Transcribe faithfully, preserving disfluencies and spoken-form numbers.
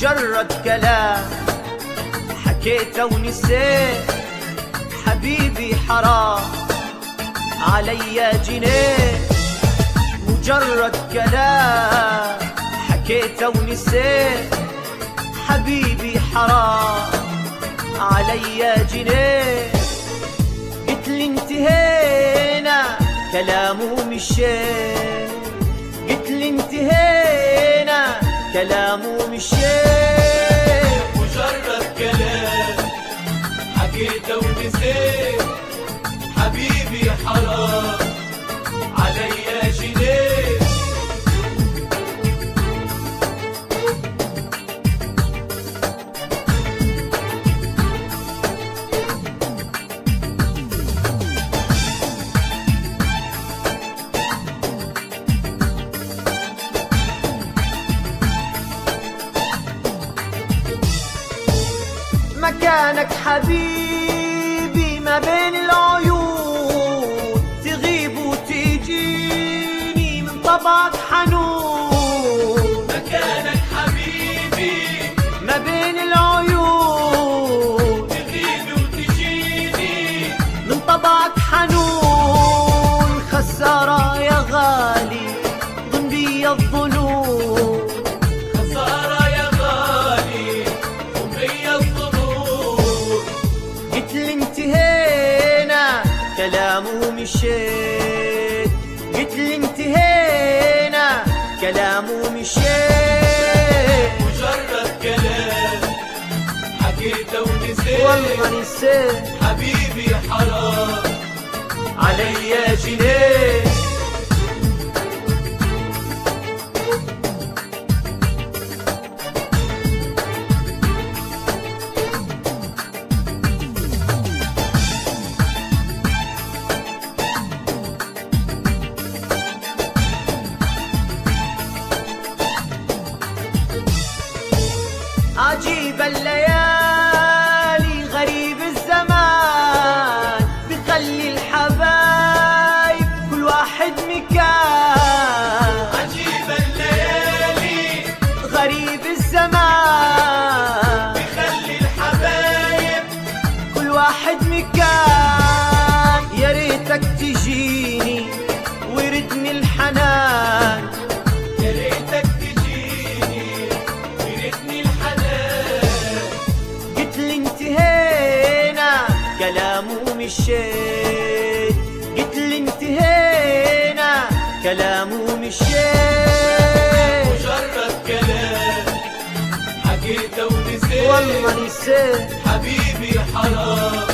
مجرد كلام حكيته ونسيت حبيبي حرام عليا جنيت. مجرد كلام حكيته ونسيت حبيبي حرام عليا جنيت. قتلي انتهينا كلامه مشيت، قتلي انتهينا كلامه مشيت. مجرد كلام حكيته ونسيت حبيبي حرام عليا جنيت. مكانك حبيبي ما بين العيون، تغيب وتجيني من طبعك حنون. مكانك حبيبي ما بين العيون، تغيب وتجيني من طبعك حنون. خسارة يا غالي ضمني الظنون، خسارة يا غالي ضمني الظنون. قتلي انتهينا كلامه مشيت، قتلي انتهينا كلامه مشيت. مجرد كلام حكيته ونسيت والله نسيت حبيبي حرام عليا جنيت. عجيب الليالي غريب الزمان، بخلي الحبايب كل واحد مكان. عجيب الليالي غريب الزمان، بخلي الحبايب كل واحد مكان. يا ريتك تجيني وردني الحنان، يا ريتك تجيني وردني الحنان. قتلي انتهينا كلامه مشيت، قتلي انتهينا كلامه مشيت. مجرد كلام حكيته ونسيت والله نسيت حبيبي حرام